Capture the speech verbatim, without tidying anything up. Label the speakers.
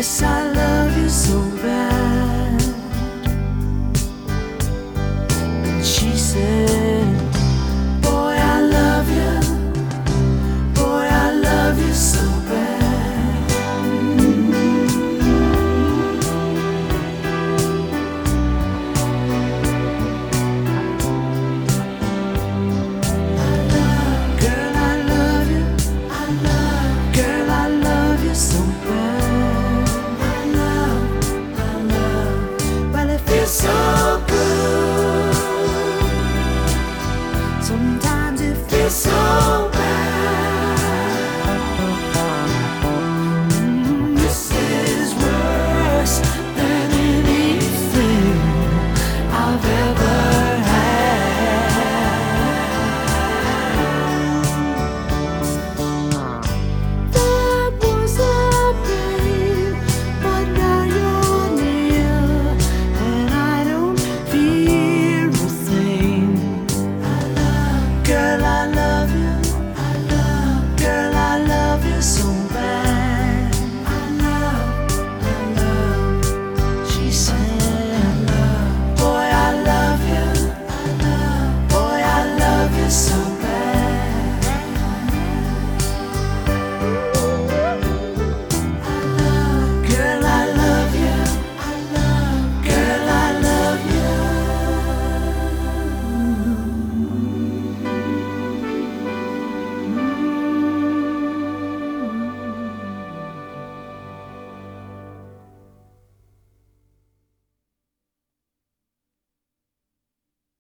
Speaker 1: Yes, I love you so bad. And she said, boy, I love you. Boy, I love you so bad. I love, girl, I love you. I love, girl, I love you so bad. I love, I love, well, it feels so